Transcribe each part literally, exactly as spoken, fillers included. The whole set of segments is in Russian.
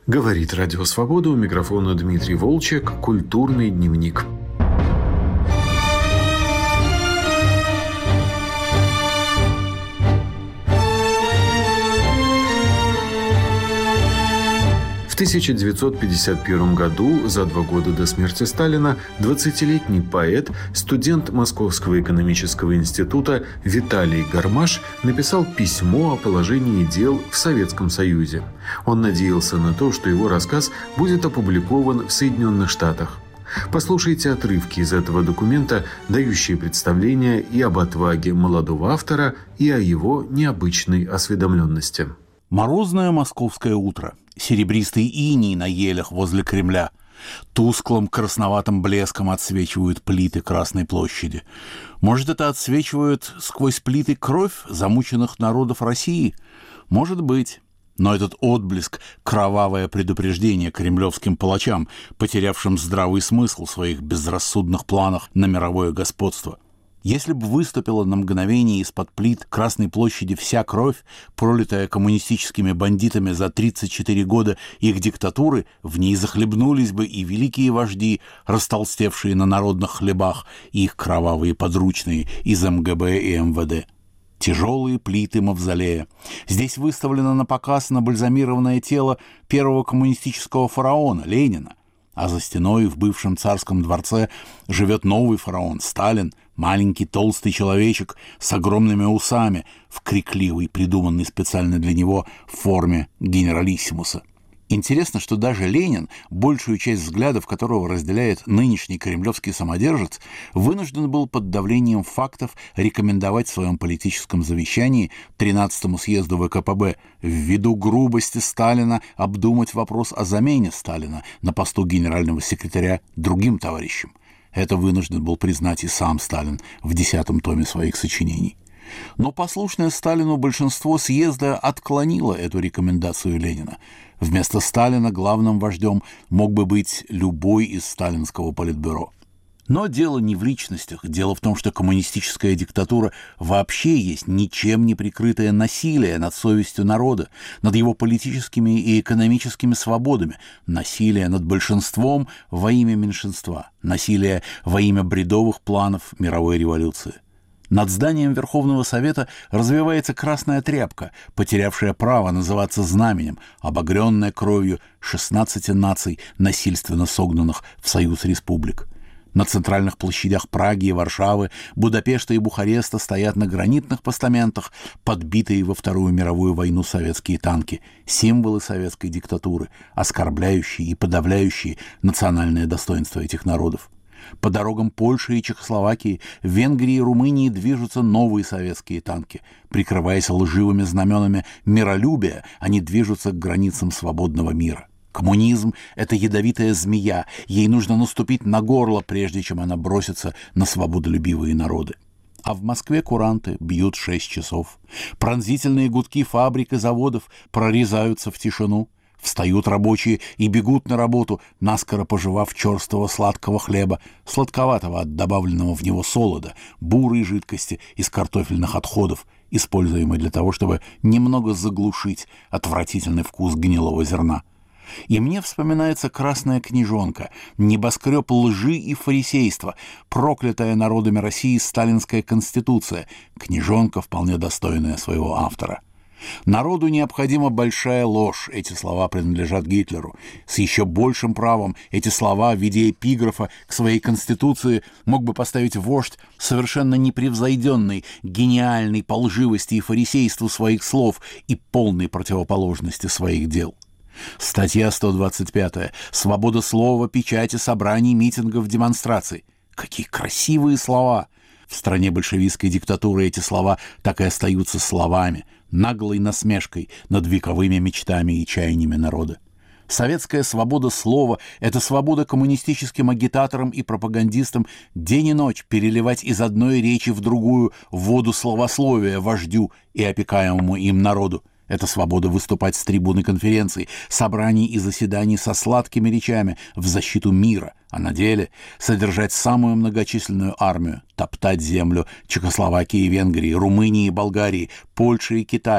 Говорит Радио Свобода, у микрофона Дмитрий Волчек, «Культурный дневник». В тысяча девятьсот пятьдесят первом году, за два года до смерти Сталина, двадцатилетний поэт, студент Московского экономического института Виталий Гармаш написал письмо о положении дел в Советском Союзе. Он надеялся на то, что его рассказ будет опубликован в Соединенных Штатах. Послушайте отрывки из этого документа, дающие представление и об отваге молодого автора, и о его необычной осведомленности. Морозное московское утро. Серебристый иней на елях возле Кремля. Тусклым красноватым блеском отсвечивают плиты Красной площади. Может, это отсвечивает сквозь плиты кровь замученных народов России? Может быть. Но этот отблеск — кровавое предупреждение кремлевским палачам, потерявшим здравый смысл в своих безрассудных планах на мировое господство. Если бы выступила на мгновение из-под плит Красной площади вся кровь, пролитая коммунистическими бандитами за тридцать четыре года их диктатуры, в ней захлебнулись бы и великие вожди, растолстевшие на народных хлебах, и их кровавые подручные из эм гэ бэ и эм вэ дэ. Тяжелые плиты мавзолея. Здесь выставлено на показ набальзамированное тело первого коммунистического фараона Ленина. А за стеной в бывшем царском дворце живет новый фараон Сталин, маленький толстый человечек с огромными усами в крикливой, придуманной специально для него форме генералиссимуса. Интересно, что даже Ленин, большую часть взглядов которого разделяет нынешний кремлевский самодержец, вынужден был под давлением фактов рекомендовать в своем политическом завещании тринадцатому съезду вэ ка пэ бэ ввиду грубости Сталина обдумать вопрос о замене Сталина на посту генерального секретаря другим товарищем. Это вынужден был признать и сам Сталин в десятом томе своих сочинений. Но послушное Сталину большинство съезда отклонило эту рекомендацию Ленина. Вместо Сталина главным вождем мог бы быть любой из сталинского политбюро. Но дело не в личностях. Дело в том, что коммунистическая диктатура вообще есть ничем не прикрытое насилие над совестью народа, над его политическими и экономическими свободами, насилие над большинством во имя меньшинства, насилие во имя бредовых планов мировой революции. Над зданием Верховного Совета развивается красная тряпка, потерявшая право называться знаменем, обогренная кровью шестнадцати наций, насильственно согнанных в союз республик. На центральных площадях Праги и Варшавы, Будапешта и Бухареста стоят на гранитных постаментах подбитые во Вторую мировую войну советские танки, символы советской диктатуры, оскорбляющие и подавляющие национальное достоинство этих народов. По дорогам Польши и Чехословакии, Венгрии и Румынии движутся новые советские танки. Прикрываясь лживыми знаменами миролюбия, они движутся к границам свободного мира. Коммунизм — это ядовитая змея, ей нужно наступить на горло, прежде чем она бросится на свободолюбивые народы. А в Москве куранты бьют шесть часов. Пронзительные гудки фабрик и заводов прорезаются в тишину. Встают рабочие и бегут на работу, наскоро пожевав черствого сладкого хлеба, сладковатого от добавленного в него солода, бурой жидкости из картофельных отходов, используемой для того, чтобы немного заглушить отвратительный вкус гнилого зерна. И мне вспоминается красная книжонка, небоскреб лжи и фарисейства, проклятая народами России сталинская конституция, книжонка, вполне достойная своего автора. Народу необходима большая ложь. Эти слова принадлежат Гитлеру. С еще большим правом эти слова в виде эпиграфа к своей конституции мог бы поставить вождь, совершенно непревзойденный, гениальный по лживости и фарисейству своих слов и полной противоположности своих дел. Статья сто двадцать пятая. Свобода слова, печати, собраний, митингов, демонстраций. Какие красивые слова! В стране большевистской диктатуры эти слова так и остаются словами, наглой насмешкой над вековыми мечтами и чаяниями народа. Советская свобода слова — это свобода коммунистическим агитаторам и пропагандистам день и ночь переливать из одной речи в другую воду словословия вождю и опекаемому им народу. Это свобода выступать с трибуны конференций, собраний и заседаний со сладкими речами в защиту мира, а на деле содержать самую многочисленную армию, топтать землю Чехословакии и Венгрии, Румынии и Болгарии, Польши и Китая,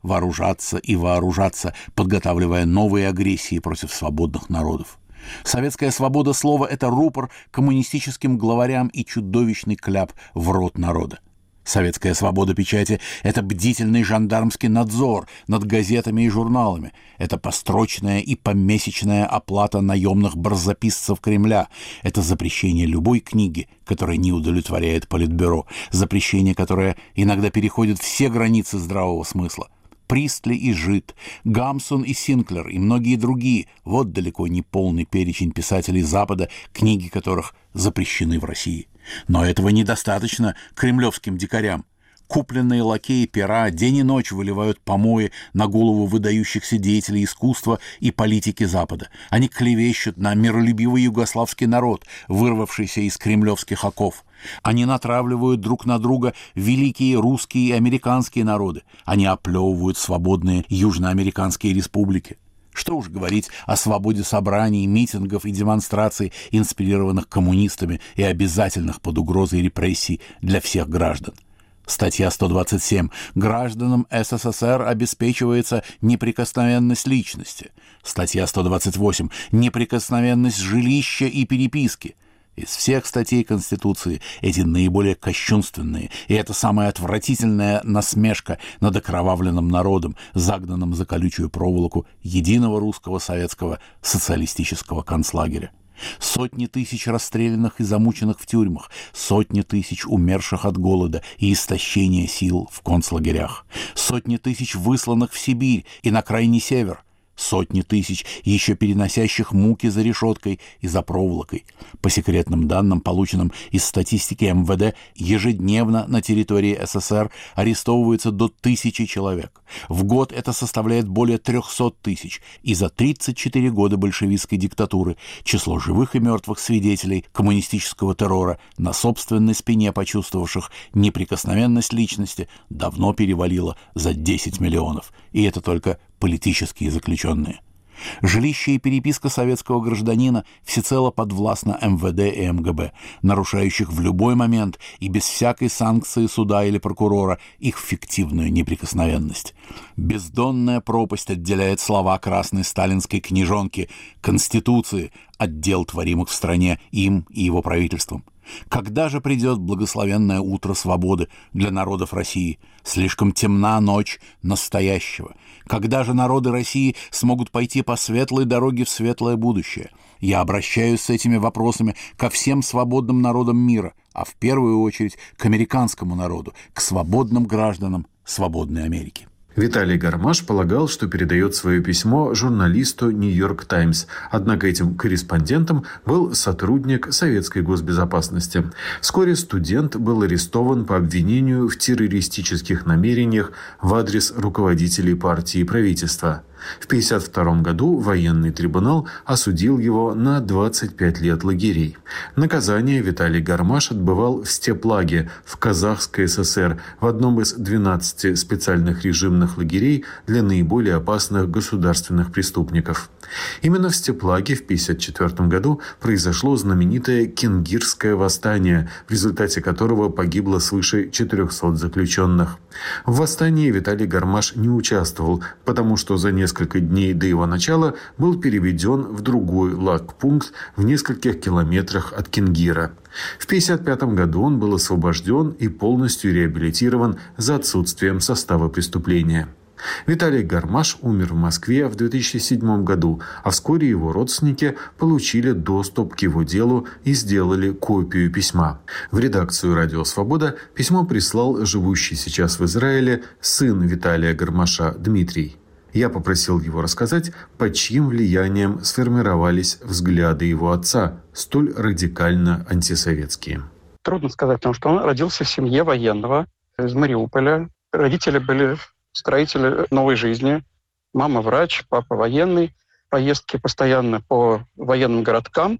вооружаться и вооружаться, подготавливая новые агрессии против свободных народов. Советская свобода слова – это рупор коммунистическим главарям и чудовищный кляп в рот народа. Советская свобода печати – это бдительный жандармский надзор над газетами и журналами. Это построчная и помесячная оплата наемных барзаписцев Кремля. Это запрещение любой книги, которая не удовлетворяет Политбюро. Запрещение, которое иногда переходит все границы здравого смысла. Пристли и Жид, Гамсун и Синклер и многие другие – вот далеко не полный перечень писателей Запада, книги которых запрещены в России. Но этого недостаточно кремлевским дикарям. Купленные лакеи пера день и ночь выливают помои на голову выдающихся деятелей искусства и политики Запада. Они клевещут на миролюбивый югославский народ, вырвавшийся из кремлевских оков. Они натравливают друг на друга великие русские и американские народы. Они оплевывают свободные южноамериканские республики. Что уж говорить о свободе собраний, митингов и демонстраций, инспирированных коммунистами и обязательных под угрозой репрессий для всех граждан. Статья сто двадцать семь. Гражданам СССР обеспечивается неприкосновенность личности. Статья сто двадцать восемь. Неприкосновенность жилища и переписки. Из всех статей Конституции эти наиболее кощунственные, и это самая отвратительная насмешка над окровавленным народом, загнанным за колючую проволоку единого русского советского социалистического концлагеря. Сотни тысяч расстрелянных и замученных в тюрьмах, сотни тысяч умерших от голода и истощения сил в концлагерях, сотни тысяч высланных в Сибирь и на крайний север, сотни тысяч, еще переносящих муки за решеткой и за проволокой. По секретным данным, полученным из статистики эм вэ дэ, ежедневно на территории СССР арестовывается до тысячи человек. В год это составляет более трехсот тысяч. И за тридцать четыре года большевистской диктатуры число живых и мертвых свидетелей коммунистического террора, на собственной спине почувствовавших неприкосновенность личности, давно перевалило за десять миллионов. И это только политические заключенные. Жилище и переписка советского гражданина всецело подвластно эм вэ дэ и эм гэ бэ, нарушающих в любой момент и без всякой санкции суда или прокурора их фиктивную неприкосновенность. Бездонная пропасть отделяет слова красной сталинской книжонки Конституции от дел, творимых в стране им и его правительством. Когда же придет благословенное утро свободы для народов России? Слишком темна ночь настоящего. Когда же народы России смогут пойти по светлой дороге в светлое будущее? Я обращаюсь с этими вопросами ко всем свободным народам мира, а в первую очередь к американскому народу, к свободным гражданам свободной Америки. Виталий Гармаш полагал, что передает свое письмо журналисту «Нью-Йорк Таймс», однако этим корреспондентом был сотрудник советской госбезопасности. Вскоре студент был арестован по обвинению в террористических намерениях в адрес руководителей партии и правительства. В тысяча девятьсот пятьдесят втором году военный трибунал осудил его на двадцать пять лет лагерей. Наказание Виталий Гармаш отбывал в степлаге в Казахской эс эс эр, в одном из двенадцати специальных режимных лагерей для наиболее опасных государственных преступников. Именно в степлаге в тысяча девятьсот пятьдесят четвёртом году произошло знаменитое Кингирское восстание, в результате которого погибло свыше четырехсот заключенных. В восстании Виталий Гармаш не участвовал, потому что за несколько дней до его начала был переведен в другой лагпункт в нескольких километрах от Кингира. В тысяча девятьсот пятьдесят пятом году он был освобожден и полностью реабилитирован за отсутствием состава преступления. Виталий Гармаш умер в Москве в две тысячи седьмом году, а вскоре его родственники получили доступ к его делу и сделали копию письма. В редакцию «Радио Свобода» письмо прислал живущий сейчас в Израиле сын Виталия Гармаша Дмитрий. Я попросил его рассказать, под чьим влиянием сформировались взгляды его отца, столь радикально антисоветские. Трудно сказать, потому что он родился в семье военного из Мариуполя. Родители были строители новой жизни. Мама врач, папа военный. Поездки постоянно по военным городкам.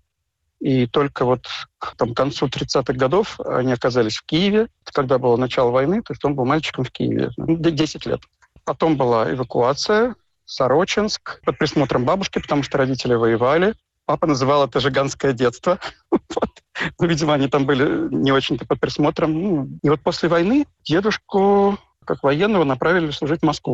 И только вот к там, концу тридцатых годов они оказались в Киеве. Когда было начало войны, то есть он был мальчиком в Киеве. десять лет. Потом была эвакуация, Сорочинск, под присмотром бабушки, потому что родители воевали. Папа называл это «жиганское детство». Ну, видимо, они там были не очень-то под присмотром. И вот после войны дедушку, как военного, направили служить в Москву.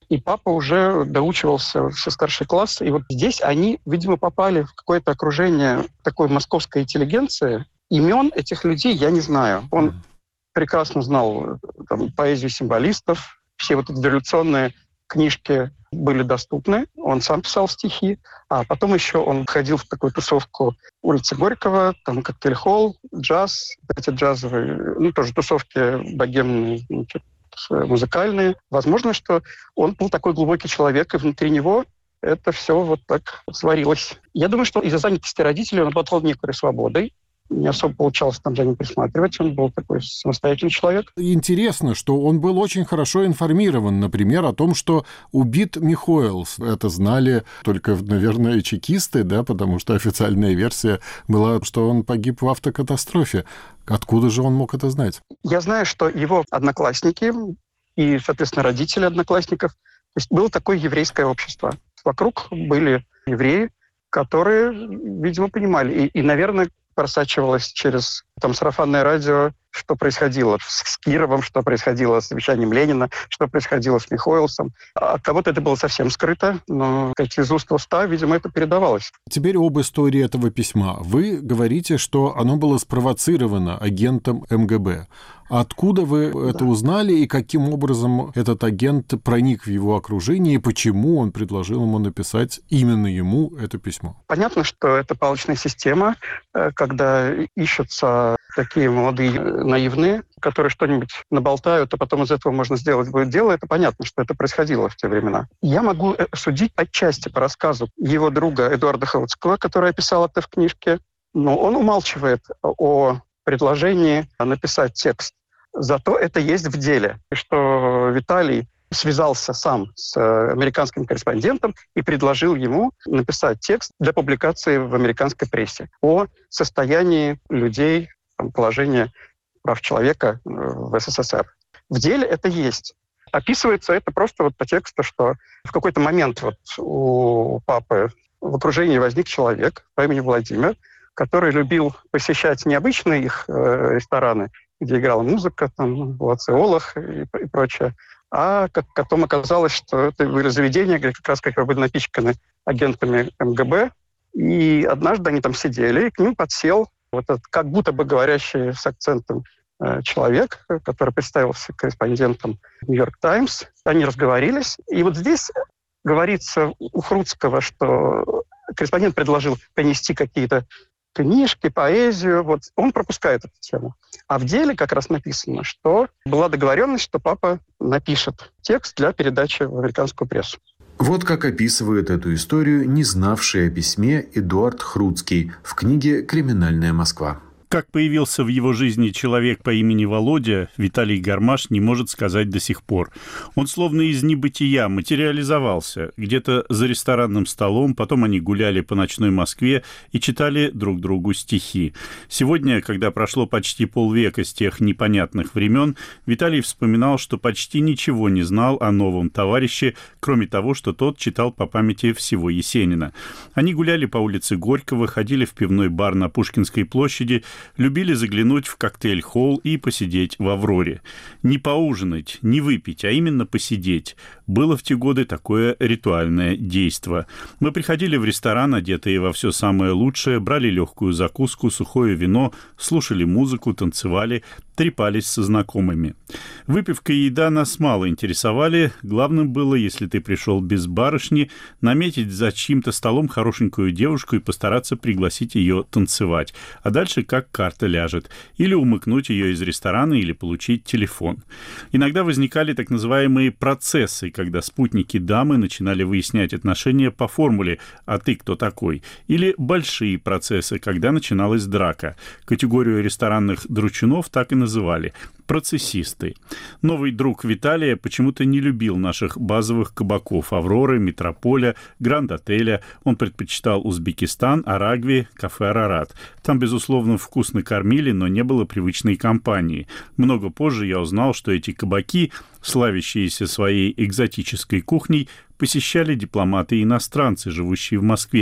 и папа уже доучивался все старший класс. И вот здесь они, видимо, попали в какое-то окружение такой московской интеллигенции. Имен этих людей я не знаю. Он прекрасно знал там, поэзию символистов, все вот эти революционные книжки были доступны. Он сам писал стихи. А потом еще он ходил в такую тусовку улицы Горького, там коктейль-холл, джаз, эти джазовые, ну, тоже тусовки богемные, значит, музыкальные. Возможно, что он был такой глубокий человек, и внутри него это все вот так сварилось. Я думаю, что из-за занятости родителей он обладал некоторой свободой. Не особо получалось там за ним присматривать. Он был такой самостоятельный человек. Интересно, что он был очень хорошо информирован, например, о том, что убит Михоэлс. Это знали только, наверное, чекисты, да, потому что официальная версия была, что он погиб в автокатастрофе. Откуда же он мог это знать? Я знаю, что его одноклассники и, соответственно, родители одноклассников, то есть было такое еврейское общество. Вокруг были евреи, которые, видимо, понимали. И, и наверное, просачивалось через там, сарафанное радио, что происходило с Кировым, что происходило с вещанием Ленина, что происходило с Михоэлсом. От кого-то это было совсем скрыто, но как из уст в уста, видимо, это передавалось. Теперь об истории этого письма. Вы говорите, что оно было спровоцировано агентом эм гэ бэ. Откуда вы да. это узнали, и каким образом этот агент проник в его окружение, и почему он предложил ему написать именно ему это письмо? Понятно, что это палочная система, когда ищутся такие молодые наивные, которые что-нибудь наболтают, а потом из этого можно сделать будет дело. Это понятно, что это происходило в те времена. Я могу судить отчасти по рассказу его друга Эдуарда Хруцкого, который описал это в книжке, но он умалчивает о предложении написать текст. Зато это есть в деле, что Виталий связался сам с американским корреспондентом и предложил ему написать текст для публикации в американской прессе о состоянии людей, положении прав человека в эс эс эс эр. В деле это есть. Описывается это просто вот по тексту, что в какой-то момент вот у папы в окружении возник человек по имени Владимир, который любил посещать необычные их э, рестораны, где играла музыка, там, лациолах и, и прочее, а как потом оказалось, что это были заведения, где как раз как были напичканы агентами эм гэ бэ, и однажды они там сидели, и к ним подсел вот этот как будто бы говорящий с акцентом э, человек, который представился корреспондентом «Нью-Йорк Таймс». Они разговорились, и вот здесь говорится у Хруцкого, что корреспондент предложил принести какие-то книжки, поэзию. Вот он пропускает эту тему. А в деле как раз написано, что была договоренность, что папа напишет текст для передачи в американскую прессу. Вот как описывает эту историю не знавший о письме Эдуард Хруцкий в книге «Криминальная Москва». Как появился в его жизни человек по имени Володя, Виталий Гармаш не может сказать до сих пор. Он словно из небытия материализовался. Где-то за ресторанным столом, потом они гуляли по ночной Москве и читали друг другу стихи. Сегодня, когда прошло почти полвека с тех непонятных времен, Виталий вспоминал, что почти ничего не знал о новом товарище, кроме того, что тот читал по памяти всего Есенина. Они гуляли по улице Горького, ходили в пивной бар на Пушкинской площади, любили заглянуть в коктейль-холл и посидеть в «Авроре». Не поужинать, не выпить, а именно посидеть. Было в те годы такое ритуальное действо. Мы приходили в ресторан, одетые во все самое лучшее, брали легкую закуску, сухое вино, слушали музыку, танцевали, трепались со знакомыми. Выпивка и еда нас мало интересовали. Главным было, если ты пришел без барышни, наметить за чьим-то столом хорошенькую девушку и постараться пригласить ее танцевать. А дальше как карта ляжет. Или умыкнуть ее из ресторана, или получить телефон. Иногда возникали так называемые процессы, когда спутники дамы начинали выяснять отношения по формуле «А ты кто такой?». Или большие процессы, когда начиналась драка. Категорию ресторанных дручунов так и называли – процессисты. Новый друг Виталия почему-то не любил наших базовых кабаков «Авроры», «Метрополя», «Гранд-отеля». Он предпочитал Узбекистан, Арагви, кафе «Арарат». Там, безусловно, вкусно кормили, но не было привычной компании. Много позже я узнал, что эти кабаки, славящиеся своей экзотической кухней, посещали дипломаты и иностранцы, живущие в Москве.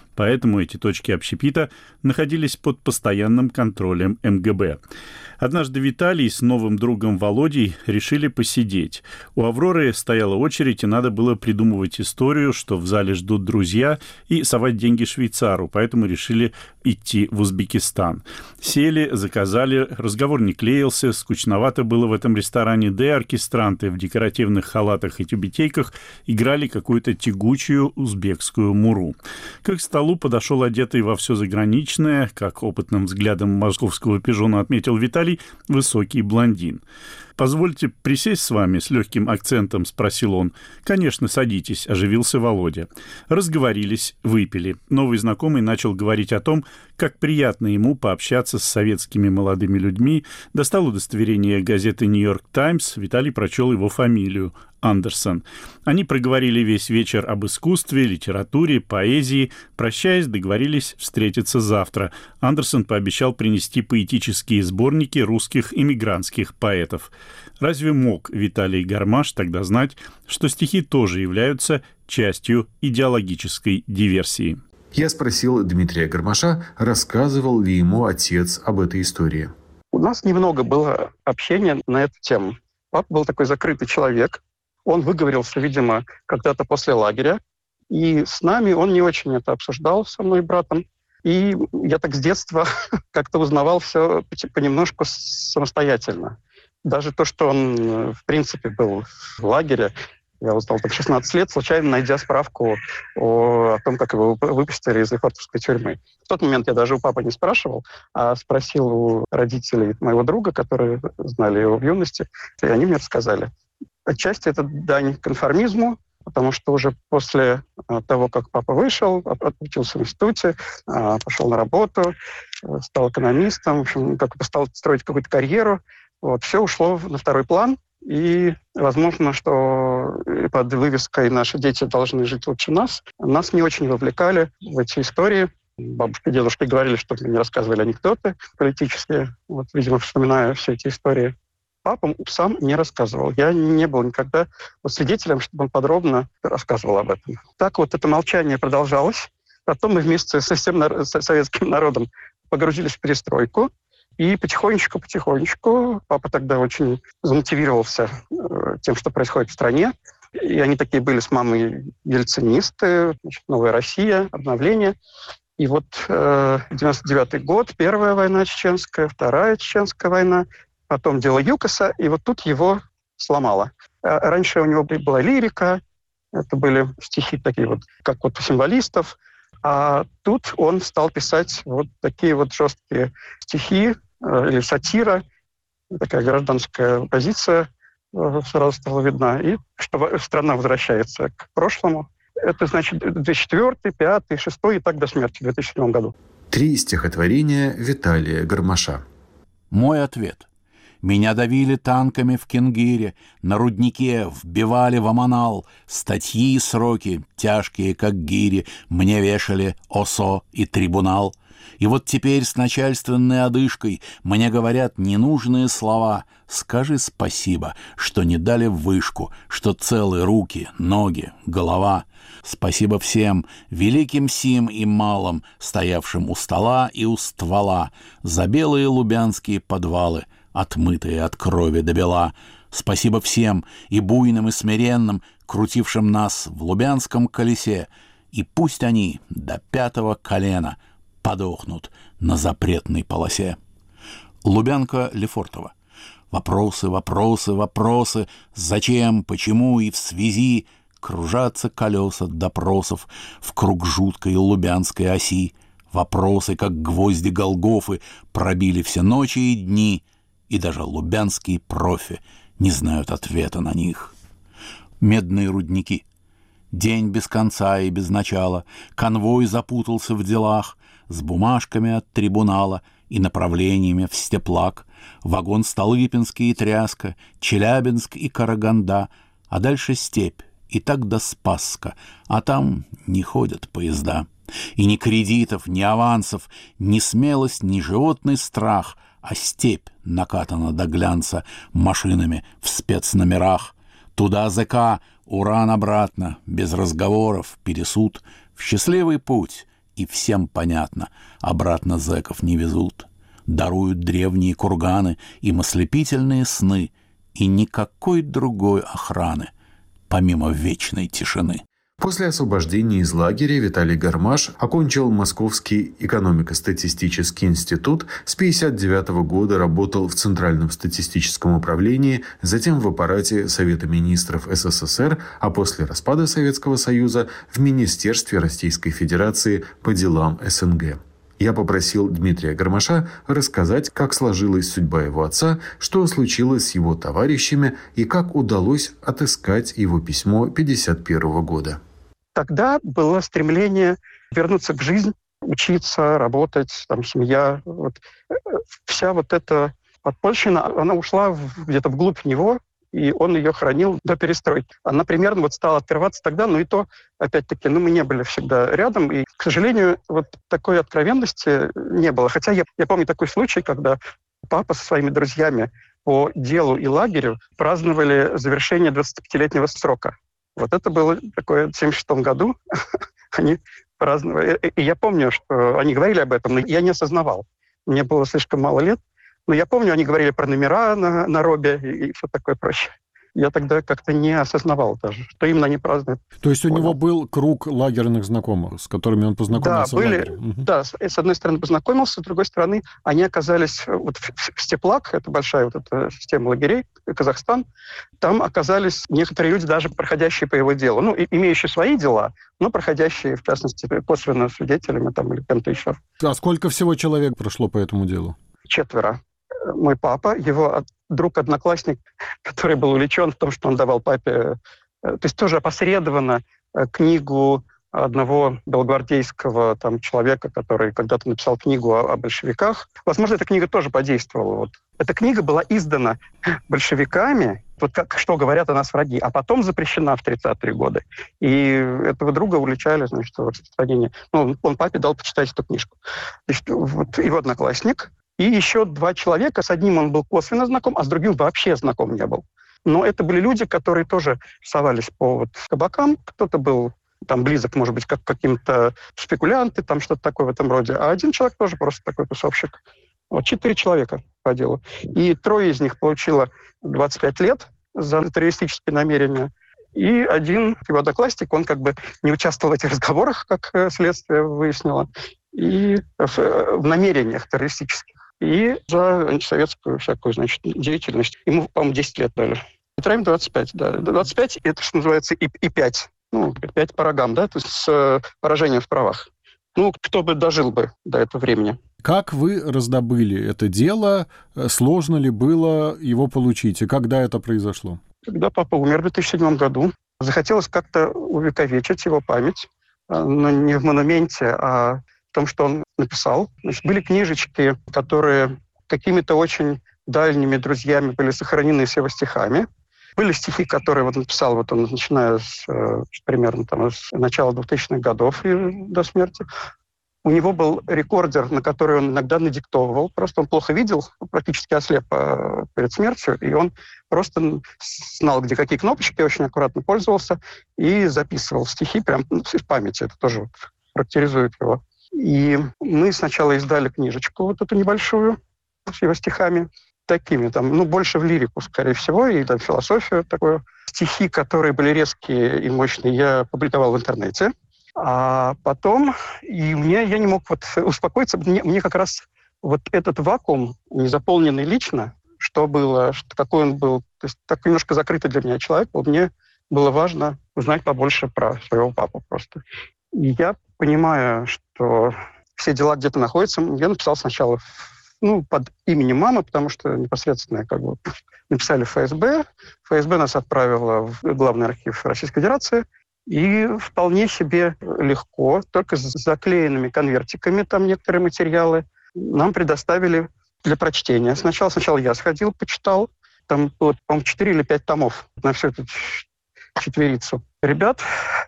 Поэтому эти точки общепита находились под постоянным контролем эм гэ бэ. Однажды Виталий с новым другом Володей решили посидеть. У Авроры стояла очередь, и надо было придумывать историю, что в зале ждут друзья, и совать деньги швейцару, поэтому решили идти в Узбекистан. Сели, заказали, разговор не клеился, скучновато было в этом ресторане, да и оркестранты в декоративных халатах и тюбетейках играли какую-то тягучую узбекскую муру. К их столу подошел одетый во все заграничное, как опытным взглядом московского пижона отметил Виталий, высокий блондин. «Позвольте присесть с вами?» — с легким акцентом спросил он. «Конечно, садитесь», — оживился Володя. Разговорились, выпили. Новый знакомый начал говорить о том, как приятно ему пообщаться с советскими молодыми людьми. Достал удостоверение газеты «Нью-Йорк Таймс». Виталий прочел его фамилию — Андерсон. Они проговорили весь вечер об искусстве, литературе, поэзии. Прощаясь, договорились встретиться завтра. Андерсон пообещал принести поэтические сборники русских иммигрантских поэтов. Разве мог Виталий Гармаш тогда знать, что стихи тоже являются частью идеологической диверсии? Я спросил Дмитрия Гармаша, рассказывал ли ему отец об этой истории. У нас немного было общения на эту тему. Папа был такой закрытый человек. Он выговорился, видимо, когда-то после лагеря. И с нами он не очень это обсуждал, со мной и братом. И я так с детства как-то узнавал все понемножку самостоятельно. Даже то, что он, в принципе, был в лагере, я узнал там в шестнадцать лет, случайно найдя справку о, о том, как его выпустили из Лефортовской тюрьмы. В тот момент я даже у папы не спрашивал, а спросил у родителей моего друга, которые знали его в юности, и они мне рассказали. Отчасти это дань конформизму, потому что уже после того, как папа вышел, отучился в институте, пошел на работу, стал экономистом, в общем, как-то стал строить какую-то карьеру, вот, все ушло на второй план, и возможно, что под вывеской «Наши дети должны жить лучше нас» нас не очень вовлекали в эти истории. Бабушка и дедушка говорили, что мне рассказывали анекдоты политические, вот, видимо, вспоминаю все эти истории. Папа сам не рассказывал. Я не был никогда свидетелем, чтобы он подробно рассказывал об этом. Так вот это молчание продолжалось. Потом мы вместе со всем нар- со советским народом погрузились в перестройку. И потихонечку-потихонечку папа тогда очень замотивировался э, тем, что происходит в стране. И они такие были с мамой ельцинисты, значит, «Новая Россия», обновление. И вот э, девяносто девятый год, первая война чеченская, вторая чеченская война, потом дело ЮКОСа, и вот тут его сломало. Раньше у него была лирика, это были стихи такие вот, как вот у символистов, а тут он стал писать вот такие вот жесткие стихи или сатира, такая гражданская позиция сразу стала видна, и что страна возвращается к прошлому. Это значит две тысячи четвёртый, пятый, шестой и так до смерти в две тысячи седьмом году. Три стихотворения Виталия Гармаша. Мой ответ. Меня давили танками в Кингире, на руднике вбивали в Аманал, статьи и сроки, тяжкие, как гири, мне вешали ОСО и трибунал. И вот теперь с начальственной одышкой мне говорят ненужные слова. Скажи спасибо, что не дали вышку, что целы руки, ноги, голова. Спасибо всем, великим сим и малым, стоявшим у стола и у ствола, за белые лубянские подвалы, отмытые от крови до бела. Спасибо всем, и буйным, и смиренным, крутившим нас в лубянском колесе, и пусть они до пятого колена подохнут на запретной полосе. Лубянка Лефортово. Вопросы, вопросы, вопросы, зачем, почему и в связи кружатся колеса допросов в круг жуткой лубянской оси. Вопросы, как гвозди Голгофы, пробили все ночи и дни, и даже лубянские профи не знают ответа на них. Медные рудники. День без конца и без начала, конвой запутался в делах, с бумажками от трибунала и направлениями в Степлак, вагон Столыпинский и Тряска, Челябинск и Караганда, а дальше степь, и так до Спасска, а там не ходят поезда. И ни кредитов, ни авансов, ни смелость, ни животный страх, а степь накатана до глянца машинами в спецномерах. Туда ЗК, уран обратно, без разговоров, пересуд, в счастливый путь и всем понятно, обратно зэков не везут. Даруют древние курганы им ослепительные сны и никакой другой охраны, помимо вечной тишины. После освобождения из лагеря Виталий Гармаш окончил Московский экономико-статистический институт, с пятьдесят девятого года работал в Центральном статистическом управлении, затем в аппарате Совета министров СССР, а после распада Советского Союза в Министерстве Российской Федерации по делам СНГ. Я попросил Дмитрия Гармаша рассказать, как сложилась судьба его отца, что случилось с его товарищами и как удалось отыскать его письмо пятьдесят первого года. Тогда было стремление вернуться к жизни, учиться, работать, там, семья. Вот. Вся вот эта подпольщина, она ушла в, где-то вглубь него, и он ее хранил до перестройки. Она примерно вот стала открываться тогда, но и то, опять-таки, ну, мы не были всегда рядом, и, к сожалению, вот такой откровенности не было. Хотя я, я помню такой случай, когда папа со своими друзьями по делу и лагерю праздновали завершение двадцатипятилетнего срока. Вот это было такое в семьдесят шестом году. Они праздновали. И я помню, что они говорили об этом, но я не осознавал. Мне было слишком мало лет. Но я помню, они говорили про номера на, на робе и, и все такое прочее. Я тогда как-то не осознавал даже, что именно они празднуют. То есть у него был круг лагерных знакомых, с которыми он познакомился? Да, были, в лагере? да, с, с одной стороны познакомился, с другой стороны они оказались вот в, в Степлак, это большая вот эта система лагерей, Казахстан, там оказались некоторые люди, даже проходящие по его делу, ну, и, имеющие свои дела, но проходящие, в частности, косвенно свидетелями там, или кем-то еще. А сколько всего человек прошло по этому делу? Четверо. Мой папа, его друг-одноклассник, который был увлечен в том, что он давал папе, то есть тоже опосредованно книгу одного белогвардейского там, человека, который когда-то написал книгу о, о большевиках. Возможно, эта книга тоже подействовала. Вот. Эта книга была издана большевиками, вот как, что говорят о нас враги, а потом запрещена в тридцатые годы. И этого друга увлечали, значит, в распространении. Ну, он папе дал почитать эту книжку. Значит, вот его одноклассник. И еще два человека. С одним он был косвенно знаком, а с другим вообще знаком не был. Но это были люди, которые тоже совались по вот кабакам. Кто-то был там близок, может быть, как каким-то спекулянты, там что-то такое в этом роде. А один человек тоже просто такой тусовщик. Вот четыре человека по делу. И трое из них получило двадцать пять лет за террористические намерения. И один его одноклассник, он как бы не участвовал в этих разговорах, как следствие выяснило, и в, в намерениях террористических. И за антисоветскую всякую, значит, деятельность. Ему, по-моему, десять лет дали. И троим двадцать пять, да. двадцать пять – это, что называется, и, и пять. Ну, пять по рогам, да, то есть с поражением в правах. Ну, кто бы дожил бы до этого времени. Как вы раздобыли это дело? Сложно ли было его получить? И когда это произошло? Когда папа умер в две тысячи седьмом году, захотелось как-то увековечить его память. Но не в монументе, а в том, что он написал. Значит, были книжечки, которые какими-то очень дальними друзьями были сохранены с его стихами. Были стихи, которые вот написал вот он, начиная с примерно там, с начала двухтысячных годов и до смерти. У него был рекордер, на который он иногда надиктовывал. Просто он плохо видел, практически ослеп перед смертью, и он просто знал, где какие кнопочки, очень аккуратно пользовался и записывал стихи прям из памяти. Это тоже вот характеризует его. И мы сначала издали книжечку вот эту небольшую с его стихами, такими, там, ну, больше в лирику, скорее всего, и там философию такую. Стихи, которые были резкие и мощные, я публиковал в интернете. А потом, и мне, я не мог вот успокоиться, мне, мне как раз вот этот вакуум, не заполненный лично, что было, что, какой он был, то есть так немножко закрытый для меня человек, вот мне было важно узнать побольше про своего папу просто. И я, понимая, что все дела где-то находятся, я написал сначала ну, под именем мамы, потому что непосредственно как бы написали в ФСБ. ФСБ нас отправила в Главный архив Российской Федерации. И вполне себе легко, только с заклеенными конвертиками, там некоторые материалы, нам предоставили для прочтения. Сначала, сначала я сходил, почитал. Там было, по-моему, четыре или пять томов на всю эту четверицу ребят.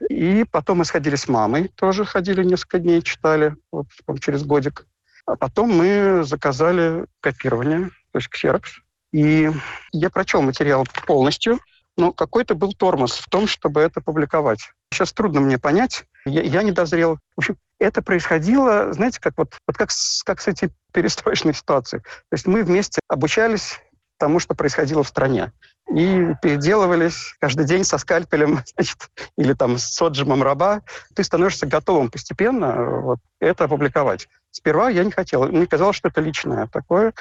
И потом мы сходили с мамой, тоже ходили несколько дней, читали, вот, через годик. А потом мы заказали копирование, то есть ксерокс. И я прочел материал полностью, но какой-то был тормоз в том, чтобы это публиковать. Сейчас трудно мне понять. Я, я не дозрел. В общем, это происходило, знаете, как вот, вот как, с, как с этой перестроечной ситуацией. То есть мы вместе обучались тому, что происходило в стране. И переделывались каждый день со скальпелем, значит, или там с отжимом раба. Ты становишься готовым постепенно вот, это опубликовать. Сперва я не хотел. Мне казалось, что это личное такое.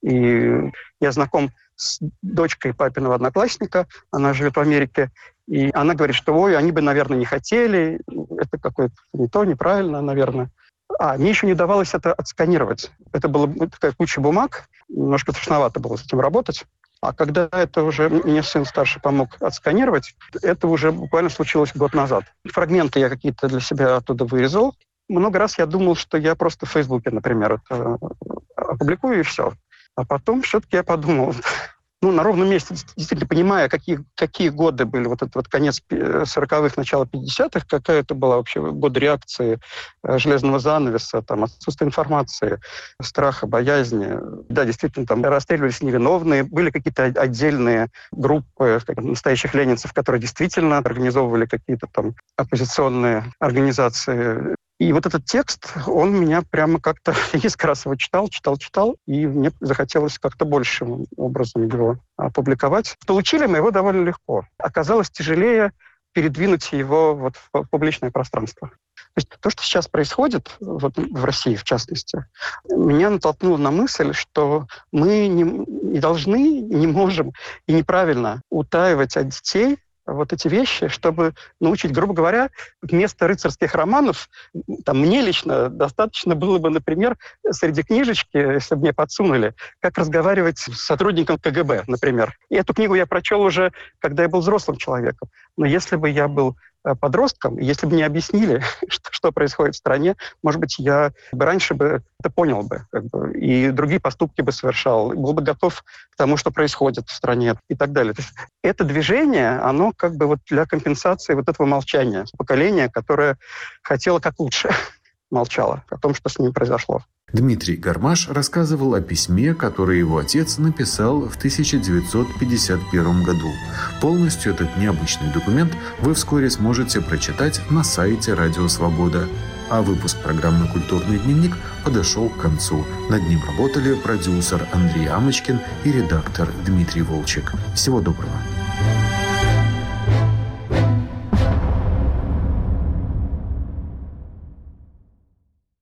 И я знаком с дочкой папиного одноклассника. Она живет в Америке. И она говорит, что, ой, они бы, наверное, не хотели. Это какое-то не то, неправильно, наверное. А, мне еще не давалось это отсканировать. Это была такая куча бумаг. Немножко страшновато было с этим работать. А когда это уже мне сын старший помог отсканировать, это уже буквально случилось год назад. Фрагменты я какие-то для себя оттуда вырезал. Много раз я думал, что я просто в Фейсбуке, например, это опубликую и все. А потом все-таки я подумал, ну, на ровном месте, действительно понимая, какие, какие годы были, вот этот вот конец сороковых, начало пятидесятых, какая это была вообще год реакции железного занавеса, там, отсутствие информации, страха, боязни. Да, действительно, там расстреливались невиновные, были какие-то отдельные группы настоящих ленинцев, которые действительно организовывали какие-то там оппозиционные организации. И вот этот текст, он меня прямо как-то... Я несколько раз его читал, читал, читал, и мне захотелось как-то большим образом его опубликовать. Получили мы его довольно легко. Оказалось тяжелее передвинуть его вот в публичное пространство. То есть то, что сейчас происходит вот в России, в частности, меня натолкнуло на мысль, что мы не, не должны, не можем и неправильно утаивать от детей вот эти вещи, чтобы научить, грубо говоря, вместо рыцарских романов, там, мне лично достаточно было бы, например, среди книжечки, если бы мне подсунули, как разговаривать с сотрудником ка гэ бэ, например. И эту книгу я прочел уже, когда я был взрослым человеком. Но если бы я был подростком, если бы не объяснили, что, что происходит в стране, может быть, я бы раньше бы это понял бы, как бы, и другие поступки бы совершал, был бы готов к тому, что происходит в стране и так далее. То есть это движение, оно как бы вот для компенсации вот этого молчания поколения, которое хотело как лучше, молчало о том, что с ним произошло. Дмитрий Гармаш рассказывал о письме, которое его отец написал в тысяча девятьсот пятьдесят первом году. Полностью этот необычный документ вы вскоре сможете прочитать на сайте «Радио Свобода». А выпуск программы «Культурный дневник» подошел к концу. Над ним работали продюсер Андрей Амочкин и редактор Дмитрий Волчек. Всего доброго.